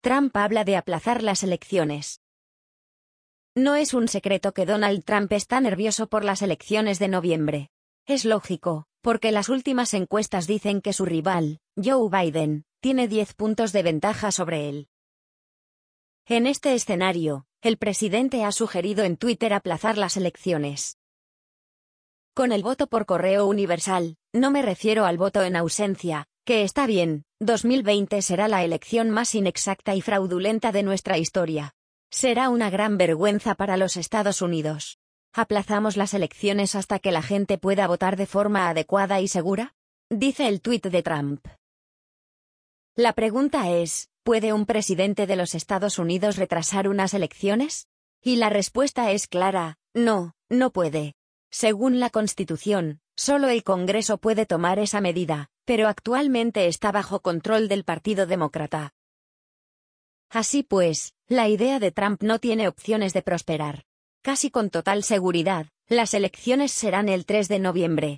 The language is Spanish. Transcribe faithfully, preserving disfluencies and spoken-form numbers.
Trump habla de aplazar las elecciones. No es un secreto que Donald Trump está nervioso por las elecciones de noviembre. Es lógico, porque las últimas encuestas dicen que su rival, Joe Biden, tiene diez puntos de ventaja sobre él. En este escenario, el presidente ha sugerido en Twitter aplazar las elecciones. Con el voto por correo universal, no me refiero al voto en ausencia, que está bien, dos mil veinte será la elección más inexacta y fraudulenta de nuestra historia. Será una gran vergüenza para los Estados Unidos. ¿Aplazamos las elecciones hasta que la gente pueda votar de forma adecuada y segura? Dice el tuit de Trump. La pregunta es, ¿puede un presidente de los Estados Unidos retrasar unas elecciones? Y la respuesta es clara, no, no puede. Según la Constitución, solo el Congreso puede tomar esa medida, pero actualmente está bajo control del Partido Demócrata. Así pues, la idea de Trump no tiene opciones de prosperar. Casi con total seguridad, las elecciones serán el tres de noviembre,